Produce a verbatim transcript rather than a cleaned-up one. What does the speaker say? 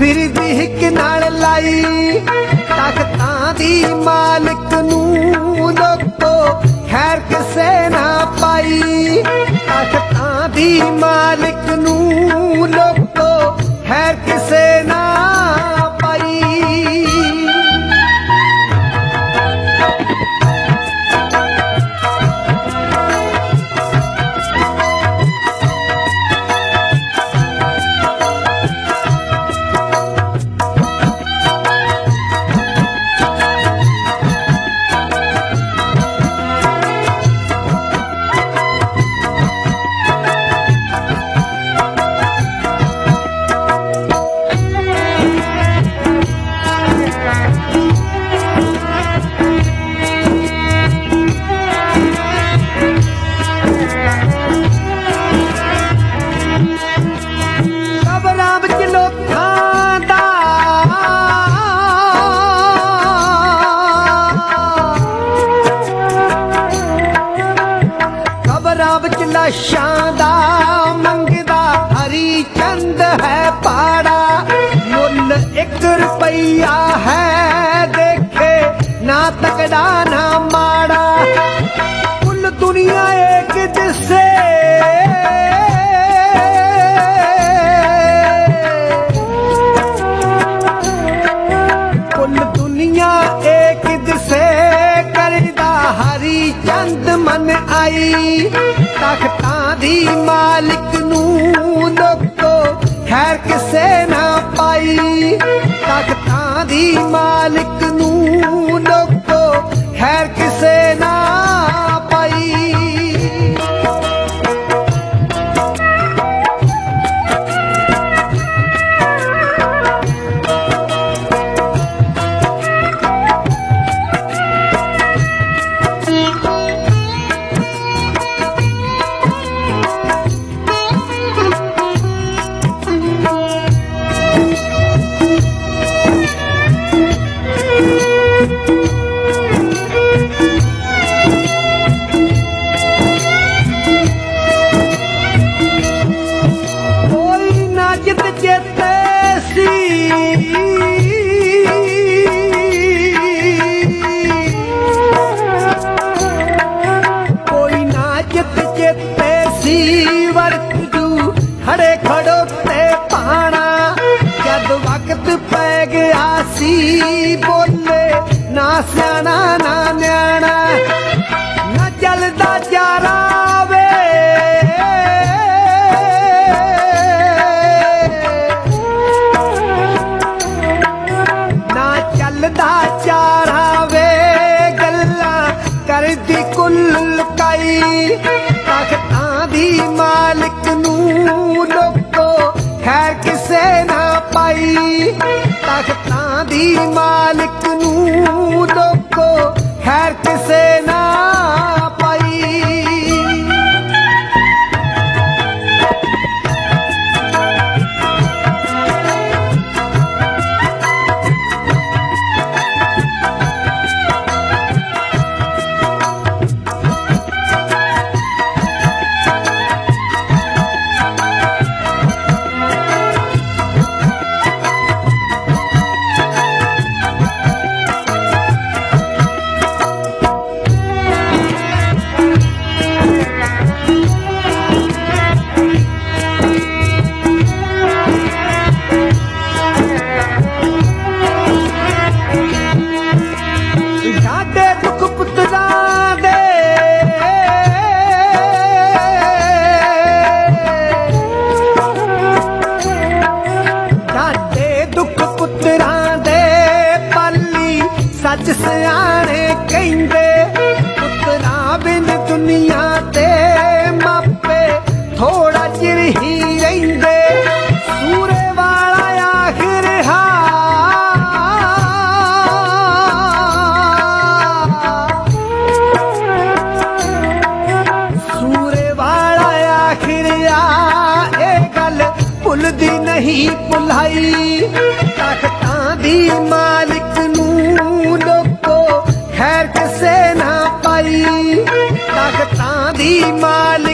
फिर दी हिक नाल लाई तख्तां दी मालिक नूं लोको खैर किसे ना पाई तख्तां दी मालिक नूं लोको खैर किसे ना पाई। लाशां दा मंगदा हरी चंद है पाड़ा मुल एक रुपया है देखे ना तगड़ा ना माड़ा कुल दुनिया एक जिसे कुल दुनिया एक जिसे करदा हरी चंद मन आई तख्तां दी मालिक नूं लोको खैर किसे ना पाई तख्तां दी मालिक नूं लोको खैर किसे ना पाई। खड़े खड़ोते पाना जद वक्त पै गया सी बोले ना स्याना ना न्याना ना चलदा चारा वे ना चलदा चारा वे गल्लां करदी कुल काई तख्तां दी मालिक नूं लोको खैर किसे ना पाई तख्तां दी मालिक नूं लोको खैर किसे ना पाई। सच सियाने कहंदे पुत्रा बिन दुनिया ते मापे थोड़ा चिर ही रहिंदे सूरे वाला आखिर हा सूरे वाला आखिर आ ए गल भुलदी नहीं भुलाई तख्तां दी मालिक नूं लोको खैर किसे ना पाई तख्तां दी मालिक